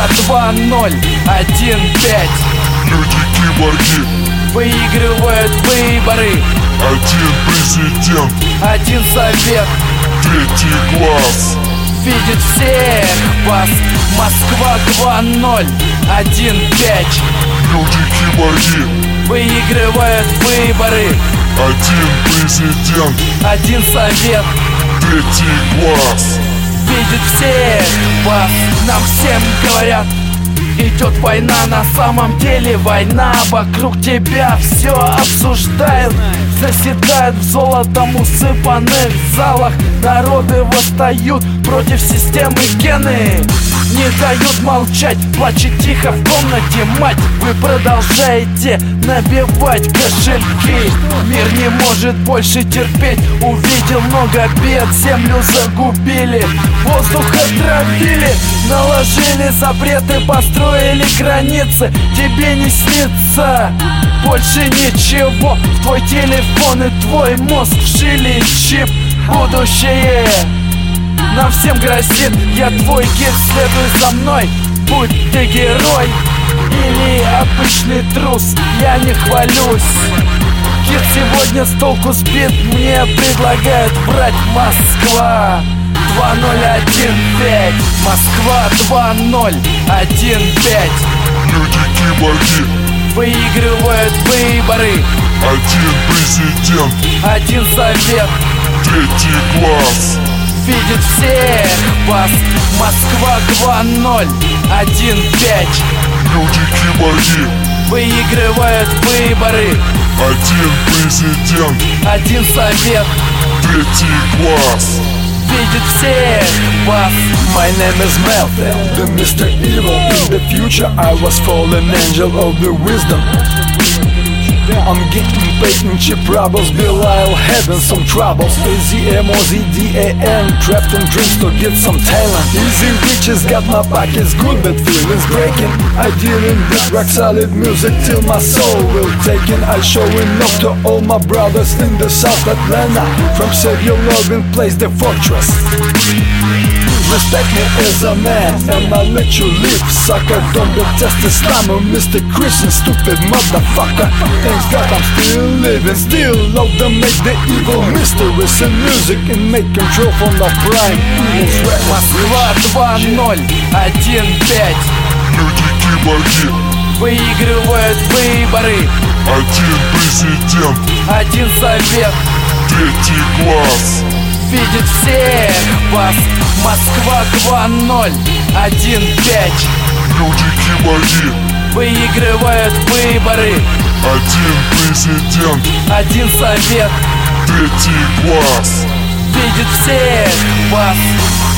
2-0, 1-5. Люди-киборги выигрывают выборы. Один президент, один совет, третий глаз видит всех вас. Москва 2-0, 1-5. Люди-киборги выигрывают выборы. Один президент, один совет, третий глаз видит всех вас. Нам всем говорят: идет война, на самом деле война. Вокруг тебя все обсуждают, заседают в золотом усыпанных залах. Народы восстают против системы гены, не дают молчать, плачет тихо в комнате мать. Вы продолжаете набивать кошельки. Мир не может больше терпеть, увидел много бед. Землю загубили, воздух отравили, наложили запреты, построили границы. Тебе не снится больше ничего. В твой телефон и твой мозг вшили чип. Будущее нам всем грозит. Я твой гид, следуй за мной. Будь ты герой или обычный трус, я не хвалюсь. Кит сегодня с толку сбит, мне предлагают брать. Москва 2-0, 1-5. Москва 2-0, 1-5. Люди-киборги выигрывают выборы. Один президент, один совет, третий глаз видит всех вас. Москва 2-0, 1-5. Люди-киборги выигрывают выборы. Один президент, один совет, третий глаз видит всех вас. My name is Melvin, the Mr. Evil. In the future I was fallen angel of the wisdom. I'm getting paid cheap problems, Belial having some troubles. AZMOZDAN, trapped in dreams to get some talent. Easy riches got my pockets good, but feelings breaking. I didn't get rock solid music till my soul will take it. I'll show enough to all my brothers in the South Atlanta. From Savior Logan plays the fortress. Respect me as a man, and I'll let you live, sucker. Don't be tested, slammer, Mr. Christian, stupid motherfucker. Thanks God I'm still living, still love to make the evil mysteries in music and make control from the prime evil's records. Москва 2-0, 1-5. Люди-киборги выигрывают выборы. Один президент, один совет, третий глаз видит всех вас. Москва 2-0, 1-5. Люди-киборги выигрывают выборы. Один президент, один совет, третий глаз видит всех вас.